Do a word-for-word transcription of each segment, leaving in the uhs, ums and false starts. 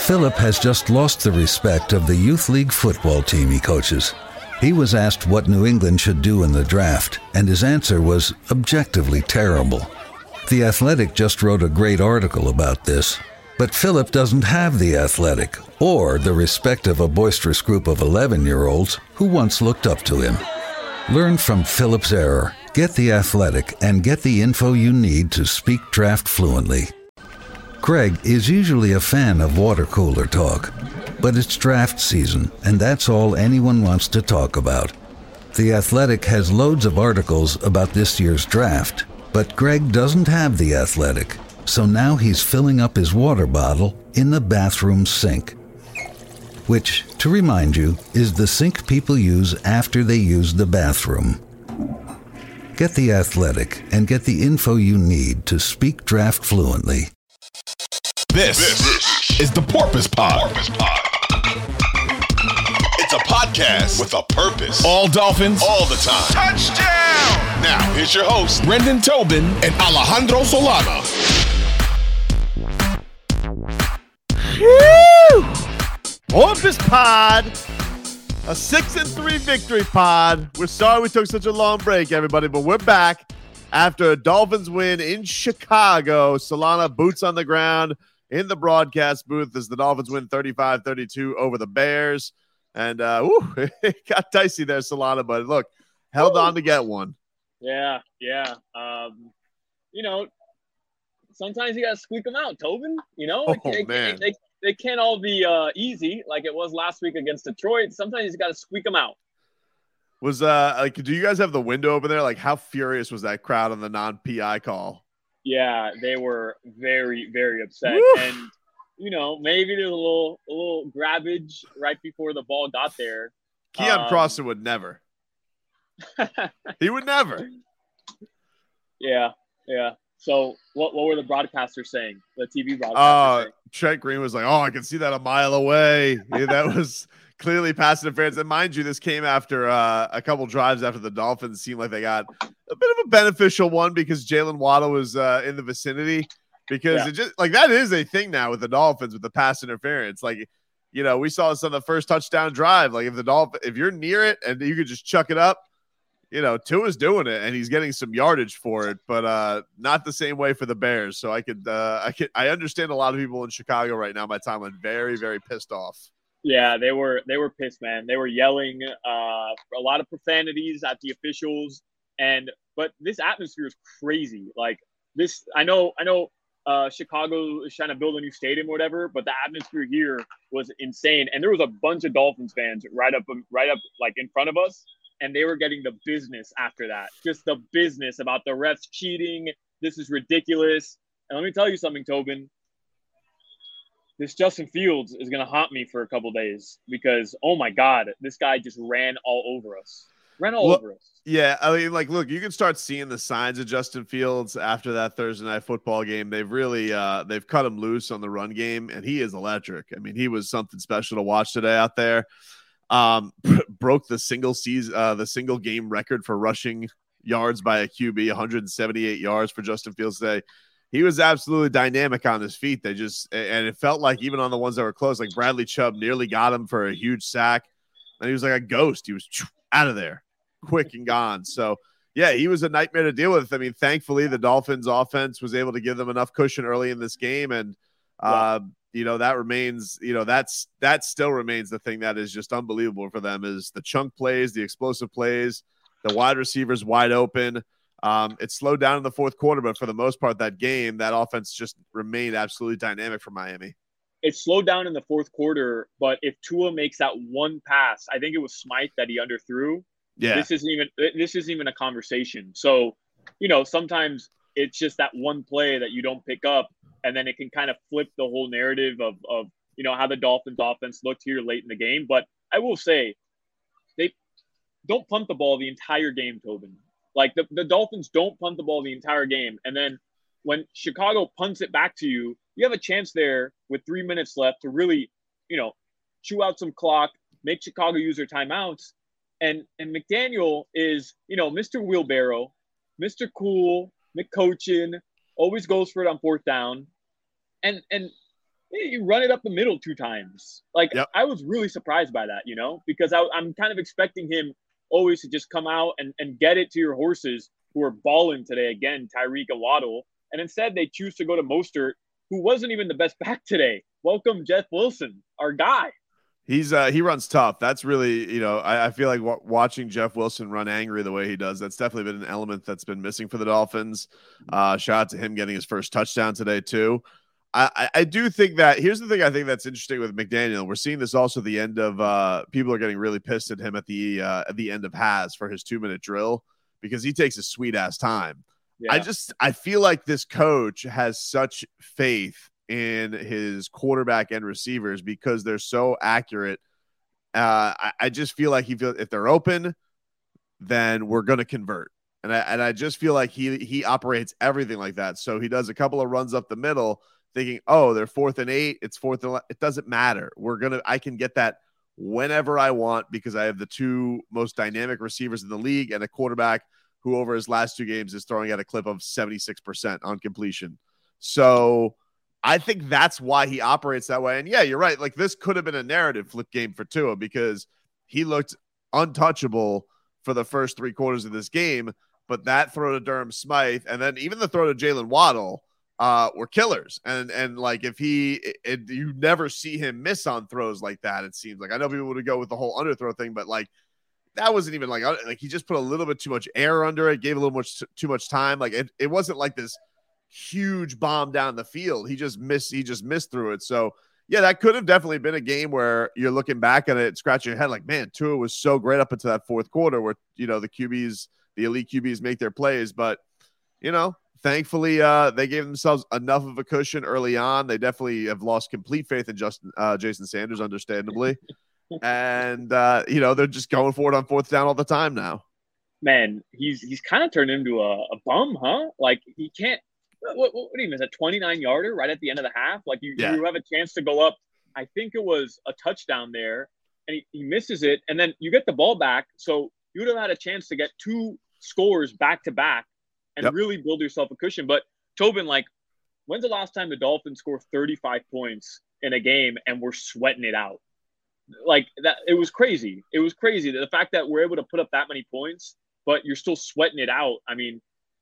Philip has just lost the respect of the youth league football team he coaches. He was asked what New England should do in the draft, and his answer was objectively terrible. The Athletic just wrote a great article about this, but Philip doesn't have the Athletic or the respect of a boisterous group of eleven-year-olds who once looked up to him. Learn from Philip's error, get the Athletic, and get the info you need to speak draft fluently. Greg is usually a fan of water cooler talk, but it's draft season, and that's all anyone wants to talk about. The Athletic has loads of articles about this year's draft, but Greg doesn't have the Athletic, so now he's filling up his water bottle in the bathroom sink, which, to remind you, is the sink people use after they use the bathroom. Get the Athletic and get the info you need to speak draft fluently. This, this is the Porpoise Pod. Porpoise Pod. It's a podcast with a purpose. All Dolphins, all the time. Touchdown! Now, here's your host, Brendan Tobin and Alejandro Solana. Woo! Porpoise Pod, a six and three victory pod. We're sorry we took such a long break, everybody, but we're back after a Dolphins win in Chicago. Solana, boots on the ground in the broadcast booth as the Dolphins win thirty-five thirty-two over the Bears. And uh, whew, it got dicey there, Solana, but look, held Woo. on to get one. Yeah, yeah. Um, you know, sometimes you got to squeak them out, Tobin. You know, oh, they, man. They, they, they can't all be uh, easy like it was last week against Detroit. Sometimes you got to squeak them out. Was uh like, do you guys have the window over there? Like, how furious was that crowd on the non-P I call? Yeah, they were very, very upset. Woo. And, you know, maybe there's a little a little grabbage right before the ball got there. Keon um, Crossan would never. He would never. Yeah, yeah. So what what were the broadcasters saying? The T V broadcasters Uh, saying? Trent Green was like, oh, I can see that a mile away. Yeah, that was clearly pass interference. And mind you, this came after uh, a couple drives after the Dolphins seemed like they got a bit of a beneficial one because Jalen Waddle was uh, in the vicinity. Because Yeah. it just like that is a thing now with the Dolphins with the pass interference. Like, you know, we saw this on the first touchdown drive. Like, if the Dolphin, if you're near it and you could just chuck it up, you know, Tua's doing it and he's getting some yardage for it, but uh, not the same way for the Bears. So I could, uh, I could, I understand a lot of people in Chicago right now. My timeline very, very pissed off. Yeah, they were they were pissed, man. They were yelling uh, a lot of profanities at the officials, and but this atmosphere is crazy. Like this, I know, I know. Uh, Chicago is trying to build a new stadium or whatever, but the atmosphere here was insane, and there was a bunch of Dolphins fans right up, right up, like in front of us, and they were getting the business after that. Just the business about the refs cheating. This is ridiculous. And let me tell you something, Tobin. This Justin Fields is going to haunt me for a couple days because, oh my God, this guy just ran all over us. Ran all Well, over us. Yeah, I mean, like, look, you can start seeing the signs of Justin Fields after that Thursday night football game. They've really, uh, they've cut him loose on the run game, and he is electric. I mean, he was something special to watch today out there. Um, broke the single season, uh, the single game record for rushing yards by a Q B, one hundred seventy-eight yards for Justin Fields today. He was absolutely dynamic on his feet. They just, and it felt like even on the ones that were close, like Bradley Chubb nearly got him for a huge sack, and he was like a ghost. He was out of there, quick and gone. So yeah, he was a nightmare to deal with. I mean, thankfully the Dolphins offense was able to give them enough cushion early in this game. And, uh, yeah. you know, that remains, you know, that's, that still remains the thing that is just unbelievable for them is the chunk plays, the explosive plays, the wide receivers wide open. Um, it slowed down in the fourth quarter, but for the most part, that game, that offense just remained absolutely dynamic for Miami. It slowed down in the fourth quarter, but if Tua makes that one pass, I think it was Smythe that he underthrew. Yeah. This isn't even this isn't even a conversation. So, you know, sometimes it's just that one play that you don't pick up, and then it can kind of flip the whole narrative of of you know how the Dolphins offense looked here late in the game. But I will say, they don't punt the ball the entire game, Tobin. Like the, the Dolphins don't punt the ball the entire game, and then when Chicago punts it back to you, you have a chance there with three minutes left to really, you know, chew out some clock, make Chicago use their timeouts. And and McDaniel is, you know, Mister Wheelbarrow, Mister Cool, McCoachin, always goes for it on fourth down. And, and you run it up the middle two times. Like, yep. I was really surprised by that, you know, because I, I'm kind of expecting him always to just come out and, and get it to your horses who are balling today. Again, Tyreek and Waddle. And instead they choose to go to Mostert, who wasn't even the best back today. Welcome, Jeff Wilson, our guy. He's uh, he runs tough. That's really, you know, I, I feel like w- watching Jeff Wilson run angry the way he does, that's definitely been an element that's been missing for the Dolphins. Uh, shout out to him getting his first touchdown today too. I, I, I do think that here's the thing I think that's interesting with McDaniel. We're seeing this also at the end of uh, people are getting really pissed at him at the uh, at the end of Has for his two minute drill because he takes a sweet ass time. Yeah. I just I feel like this coach has such faith in his quarterback and receivers because they're so accurate. Uh, I, I just feel like he feels if they're open, then we're going to convert. And I, and I just feel like he, he operates everything like that. So he does a couple of runs up the middle thinking, oh, they're fourth and eight. It's fourth and it doesn't matter. We're going to, I can get that whenever I want because I have the two most dynamic receivers in the league and a quarterback who over his last two games is throwing at a clip of seventy-six percent on completion. So I think that's why he operates that way. And yeah, you're right. Like this could have been a narrative flip game for Tua because he looked untouchable for the first three quarters of this game. But that throw to Durham Smythe and then even the throw to Jalen Waddle uh, were killers. And and like if he, it, it, you never see him miss on throws like that. It seems like I know people would go with the whole underthrow thing, but like that wasn't even like like he just put a little bit too much air under it, gave a little much too much time. Like it, it wasn't like this huge bomb down the field. He just missed. He just missed through it. So yeah, that could have definitely been a game where you're looking back at it, scratching your head, like, man, Tua was so great up into that fourth quarter, where you know the Q Bs, the elite Q Bs, make their plays. But you know, thankfully, uh, they gave themselves enough of a cushion early on. They definitely have lost complete faith in Justin, uh, Jason Sanders, understandably, and uh, you know they're just going for it on fourth down all the time now. Man, he's he's kind of turned into a, a bum, huh? Like he can't. What, what, what do you mean? Is a twenty-nine yarder right at the end of the half? Like you, yeah. you have a chance to go up. I think it was a touchdown there, and he, he misses it, and then you get the ball back. So you would have had a chance to get two scores back to back and yep. really build yourself a cushion. But Tobin, like, when's the last time the Dolphins score thirty-five points in a game and we're sweating it out? Like that, it was crazy. It was crazy. The fact that we're able to put up that many points, but you're still sweating it out. I mean.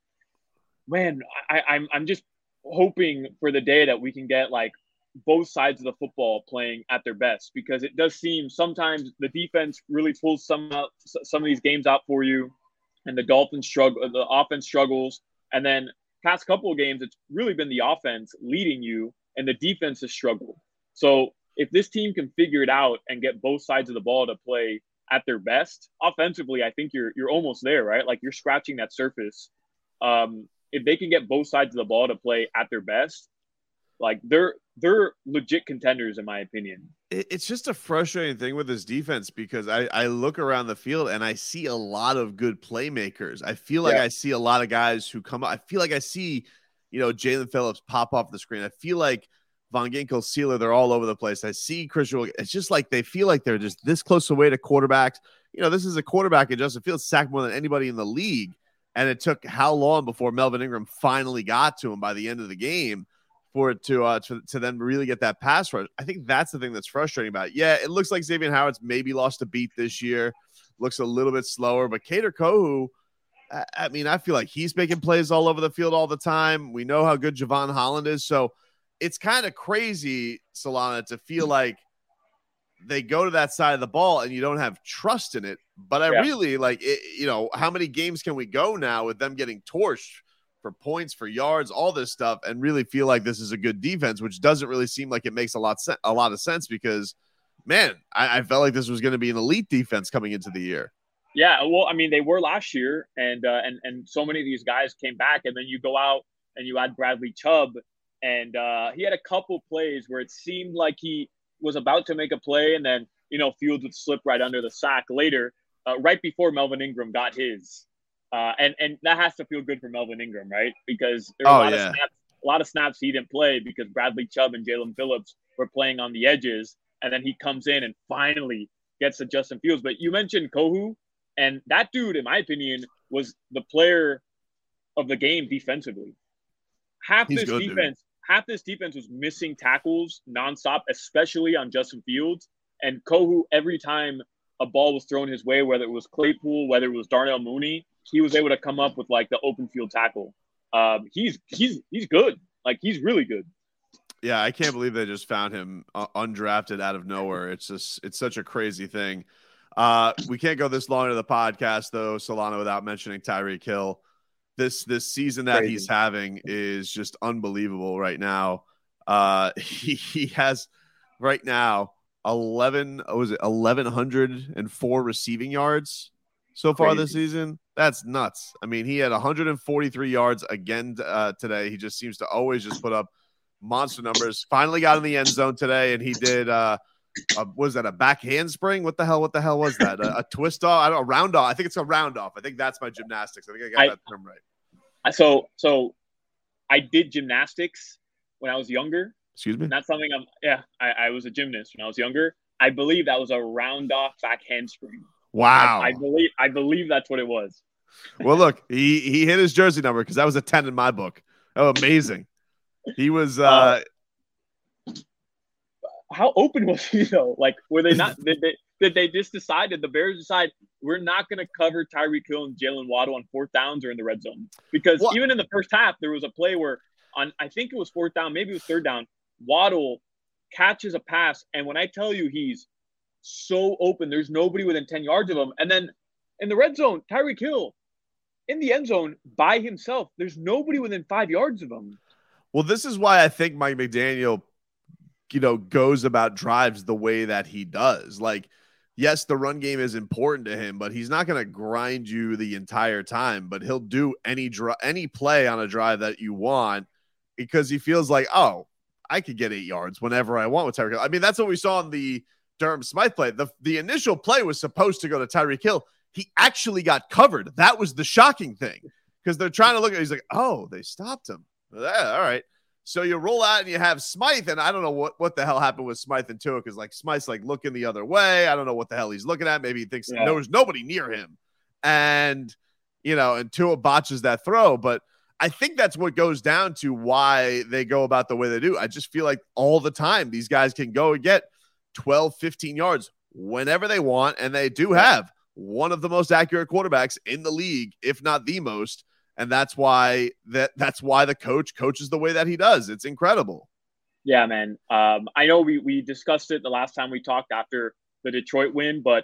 Man, I, I'm I'm just hoping for the day that we can get like both sides of the football playing at their best because it does seem sometimes the defense really pulls some out, some of these games out for you, and the Dolphins struggle, the offense struggles, and then past couple of games it's really been the offense leading you and the defense has struggled. So if this team can figure it out and get both sides of the ball to play at their best offensively, I think you're you're almost there, right? Like you're scratching that surface. Um, If they can get both sides of the ball to play at their best, like they're they're legit contenders in my opinion. It's just a frustrating thing with this defense because I, I look around the field and I see a lot of good playmakers. I feel like yeah. I see a lot of guys who come up. I feel like I see, you know, Jalen Phillips pop off the screen. I feel like Von Ginkel, Sealer, they're all over the place. I see Christian. It's just like they feel like they're just this close away to quarterbacks. You know, this is a quarterback in Justin Fields sacked more than anybody in the league. And it took how long before Melvin Ingram finally got to him by the end of the game for it to uh, to, to then really get that pass rush? I think that's the thing that's frustrating about it. Yeah, it looks like Xavier Howard's maybe lost a beat this year. Looks a little bit slower. But Kader Kohu, I, I mean, I feel like he's making plays all over the field all the time. We know how good Javon Holland is. So it's kind of crazy, Solana, to feel like they go to that side of the ball and you don't have trust in it. But I yeah. really like it, you know, how many games can we go now with them getting torched for points, for yards, all this stuff, and really feel like this is a good defense, which doesn't really seem like it makes a lot, se- a lot of sense because, man, I, I felt like this was going to be an elite defense coming into the year. Yeah, well, I mean, they were last year, and uh, and and so many of these guys came back, and then you go out and you add Bradley Chubb, and uh, he had a couple plays where it seemed like he was about to make a play, and then, you know, Fields would slip right under the sack later, uh, right before Melvin Ingram got his. Uh, and, and that has to feel good for Melvin Ingram, right? Because there were oh, a, lot yeah. of snaps, a lot of snaps he didn't play because Bradley Chubb and Jalen Phillips were playing on the edges, and then he comes in and finally gets to Justin Fields. But you mentioned Kohu, and that dude, in my opinion, was the player of the game defensively. Half He's this good, defense, half this defense was missing tackles nonstop, especially on Justin Fields. And Kohou, every time a ball was thrown his way, whether it was Claypool, whether it was Darnell Mooney, he was able to come up with like the open field tackle. Um, he's he's he's good. Like he's really good. Yeah, I can't believe they just found him uh, undrafted out of nowhere. It's just it's such a crazy thing. Uh, we can't go this long into the podcast though, Solana, without mentioning Tyreek Hill. This this season that crazy. he's having is just unbelievable right now. Uh, he he has right now eleven was it eleven hundred four receiving yards so far Crazy. this season. That's nuts. I mean, he had one hundred forty-three yards again uh, today. He just seems to always just put up monster numbers. Finally got in the end zone today, and he did. Uh, a, was that a back handspring? What the hell? What the hell was that? A, a twist off? I don't know. A round off. I think it's a round off. I think that's my gymnastics. I think I got I, that term right. So, so I did gymnastics when I was younger. Excuse me? Not something I'm, yeah, I, I was a gymnast when I was younger. I believe that was a round off back handspring. Wow. I, I believe, I believe that's what it was. Well, look, he, he hit his jersey number because that was a ten in my book. Oh, amazing. He was, uh, uh how open was he though? Like, were they not, did they, did they just decide, did the Bears decide we're not going to cover Tyreek Hill and Jalen Waddle on fourth downs or in the red zone? Because what? Even in the first half, there was a play where on, I think it was fourth down, maybe it was third down, Waddle catches a pass, and when I tell you he's so open, there's nobody within ten yards of him. And then in the red zone, Tyreek Hill in the end zone by himself. There's nobody within five yards of him. Well, this is why I think Mike McDaniel, you know, goes about drives the way that he does. Like, yes, the run game is important to him, but he's not going to grind you the entire time. But he'll do any dri- any play on a drive that you want because he feels like, oh, I could get eight yards whenever I want with Tyreek Hill. I mean, that's what we saw in the Durham Smythe play. The, the initial play was supposed to go to Tyreek Hill. He actually got covered. That was the shocking thing because they're trying to look at. He's like, oh, they stopped him. Yeah, all right. So you roll out and you have Smythe, and I don't know what, what the hell happened with Smythe and Tua because like Smythe's like looking the other way. I don't know what the hell he's looking at. Maybe he thinks yeah. there's nobody near him, and you know, and Tua botches that throw. But I think that's what goes down to why they go about the way they do. I just feel like all the time these guys can go and get twelve, fifteen yards whenever they want, and they do have one of the most accurate quarterbacks in the league, if not the most. And that's why that that's why the coach coaches the way that he does. It's incredible. Yeah, man. Um, I know we we discussed it the last time we talked after the Detroit win, but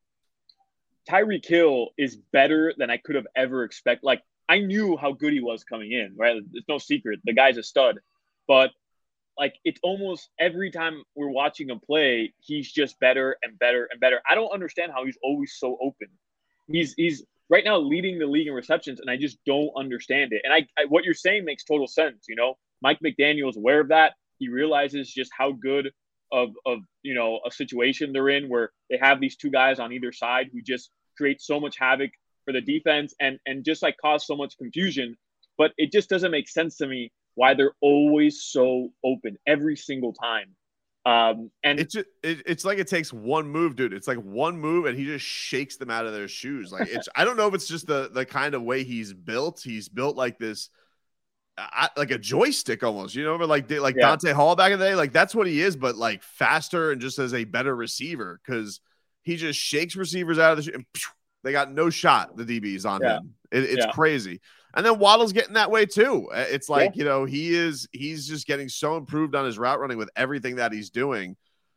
Tyreek Hill is better than I could have ever expected. Like, I knew how good he was coming in, right? It's no secret. The guy's a stud. But, like, it's almost every time we're watching him play, he's just better and better and better. I don't understand how he's always so open. He's he's – right now leading the league in receptions, and I just don't understand it. And I, I what you're saying makes total sense. You know, Mike McDaniel is aware of that. He realizes just how good of, of, you know, a situation they're in where they have these two guys on either side who just create so much havoc for the defense and, and just like cause so much confusion. But it just doesn't make sense to me why they're always so open every single time. Um, and it's just, it, it's like it takes one move, dude. It's like one move, and he just shakes them out of their shoes. Like it's, I don't know if it's just the the kind of way he's built. He's built like this, uh, like a joystick almost. You know, like like yeah. Dante Hall back in the day. Like that's what he is, but like faster and just as a better receiver because he just shakes receivers out of the shoe and phew, they got no shot. The D Bs on yeah. him. It, it's yeah. crazy. And then Waddle's getting that way too. It's like, yeah. you know, he is, he's just getting so improved on his route running with everything that he's doing.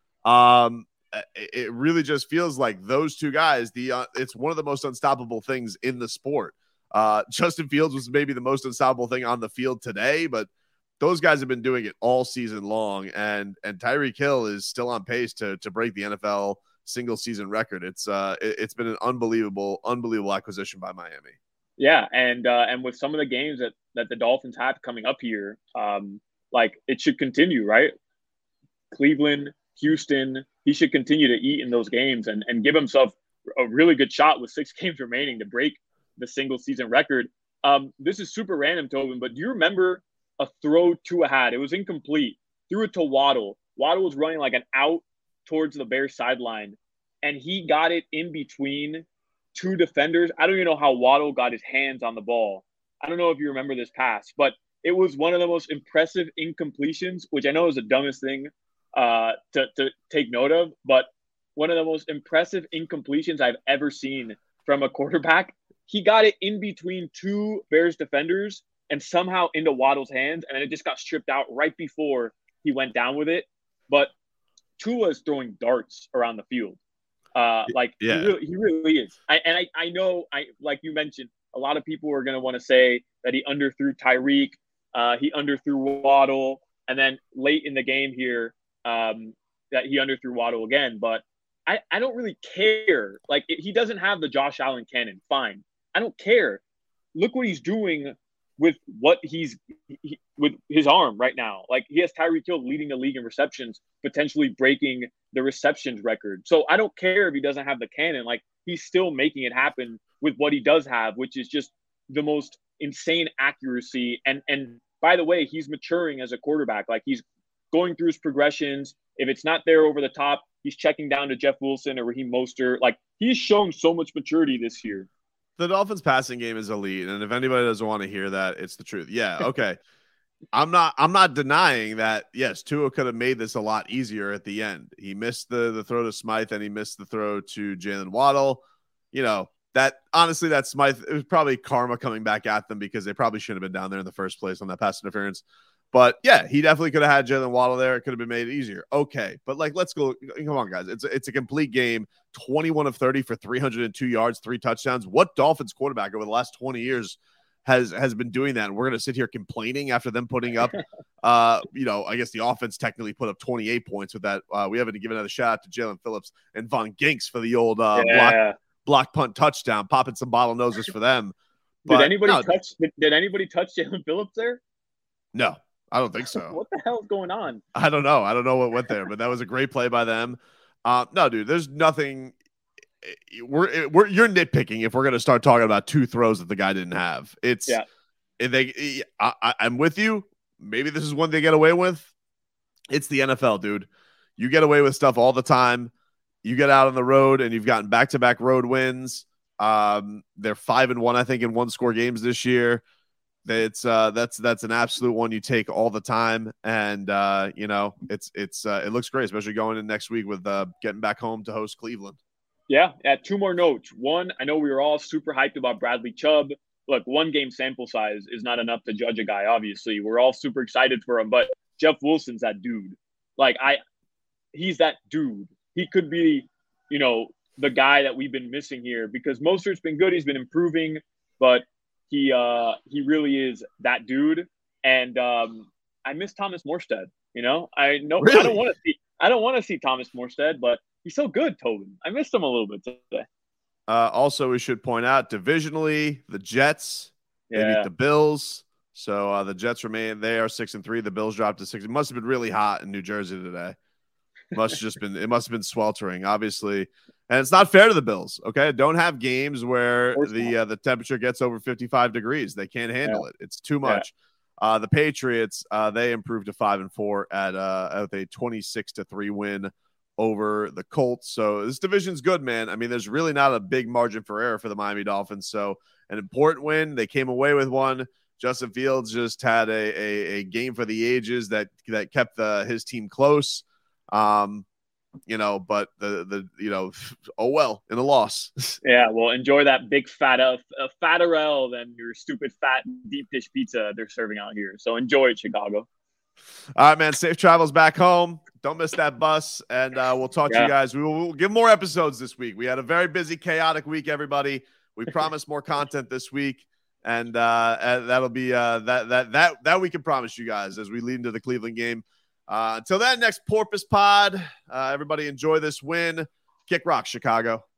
Um, it really just feels like those two guys, the, uh, it's one of the most unstoppable things in the sport. Uh, Justin Fields was maybe the most unstoppable thing on the field today, but those guys have been doing it all season long. And, and Tyreek Hill is still on pace to, to break the N F L single season record. It's uh, it, it's been an unbelievable, unbelievable acquisition by Miami. Yeah, and uh, and with some of the games that, that the Dolphins have coming up here, um, like it should continue, right? Cleveland, Houston, he should continue to eat in those games and, and give himself a really good shot with six games remaining to break the single season record. Um, this is super random, Tobin, but do you remember a throw Tua had? It was incomplete. Threw it to Waddle. Waddle was running like an out towards the Bears sideline, and he got it in between two defenders. I don't even know how Waddle got his hands on the ball. I don't know if you remember this pass, but it was one of the most impressive incompletions, which I know is the dumbest thing uh, to, to take note of, but one of the most impressive incompletions I've ever seen from a quarterback. He got it in between two Bears defenders and somehow into Waddle's hands, and it just got stripped out right before he went down with it. But Tua's throwing darts around the field. Uh, like yeah. he, really, he really is. I, and I, I know, I like you mentioned, a lot of people are going to want to say that he underthrew Tyreek, uh, he underthrew Waddle, and then late in the game here, um, that he underthrew Waddle again. But I, I don't really care. Like it, he doesn't have the Josh Allen cannon. Fine, I don't care. Look what he's doing with what he's he, with his arm right now. Like he has Tyreek Hill leading the league in receptions, potentially breaking the receptions record. So I don't care if he doesn't have the cannon. Like he's still making it happen with what he does have, which is just the most insane accuracy. And and by the way, he's maturing as a quarterback. Like he's going through his progressions. If it's not there over the top, he's checking down to Jeff Wilson or Raheem Mostert. Like he's shown so much maturity this year. The Dolphins passing game is elite, and if anybody doesn't want to hear that, it's the truth. Yeah, okay. I'm not I'm not denying that, yes, Tua could have made this a lot easier at the end. He missed the the throw to Smythe, and he missed the throw to Jalen Waddle. You know, that honestly, that Smythe, it was probably karma coming back at them because they probably shouldn't have been down there in the first place on that pass interference. But yeah, he definitely could have had Jalen Waddle there. It could have been made easier. Okay, but like, let's go. Come on, guys. It's a, it's a complete game. twenty-one of thirty for three hundred two yards, three touchdowns. What Dolphins quarterback over the last twenty years has has been doing that? And we're going to sit here complaining after them putting up, uh, you know, I guess the offense technically put up twenty-eight points with that. Uh, we haven't given another shout out to Jalen Phillips and Von Ginks for the old uh, yeah. block block punt touchdown, popping some bottle noses for them. But, did anybody no, touch? Did, did anybody touch Jalen Phillips there? No. I don't think so. What the hell is going on? I don't know. I don't know what went there, but that was a great play by them. Uh, no, dude, there's nothing. We're, we're you're nitpicking if we're going to start talking about two throws that the guy didn't have. It's yeah. They, I, I, I'm with you. Maybe this is one they get away with. It's the N F L, dude. You get away with stuff all the time. You get out on the road and you've gotten back-to-back road wins. Um, they're five and one, I think, in one-score games this year. It's uh that's that's an absolute one you take all the time, and uh you know it's it's uh, it looks great, especially going in next week with uh getting back home to host Cleveland. Yeah, at two more notes. One, I know we were all super hyped about Bradley Chubb. Look, one game sample size is not enough to judge a guy. Obviously, we're all super excited for him, but Jeff Wilson's that dude. Like I, he's that dude. He could be, you know, the guy that we've been missing here because Mostert's been good. He's been improving, but He uh he really is that dude, and um I miss Thomas Morstead. You know, I know really? I don't want to see I don't want to see Thomas Morstead, but he's so good, Tobin. I missed him a little bit today. Uh, also, we should point out divisionally, the Jets they yeah. beat the Bills, so uh, the Jets remain they are six and three. The Bills dropped to six. It must have been really hot in New Jersey today. Must have just been it must have been sweltering, obviously. And it's not fair to the Bills, okay? Don't have games where the uh, the temperature gets over fifty-five degrees. They can't handle yeah. it. It's too much. Yeah. Uh, the Patriots, uh, they improved to five and four at uh, at a twenty-six to three win over the Colts. So this division's good, man. I mean, there's really not a big margin for error for the Miami Dolphins. So an important win. They came away with one. Justin Fields just had a a, a game for the ages that that kept the, his team close. Um, you know, but the, the, you know, oh, well, in a loss. Yeah. Well, enjoy that big fat, uh, uh, fatter L than your stupid fat deep dish pizza they're serving out here. So enjoy it, Chicago. All right, man. Safe travels back home. Don't miss that bus. And uh, we'll talk yeah. to you guys. We will we'll give more episodes this week. We had a very busy, chaotic week, everybody. We promised more content this week. And, uh, and that'll be uh, that, that, that, that we can promise you guys as we lead into the Cleveland game. Uh, until then, next Porpoise Pod. Uh, everybody enjoy this win. Kick rock, Chicago.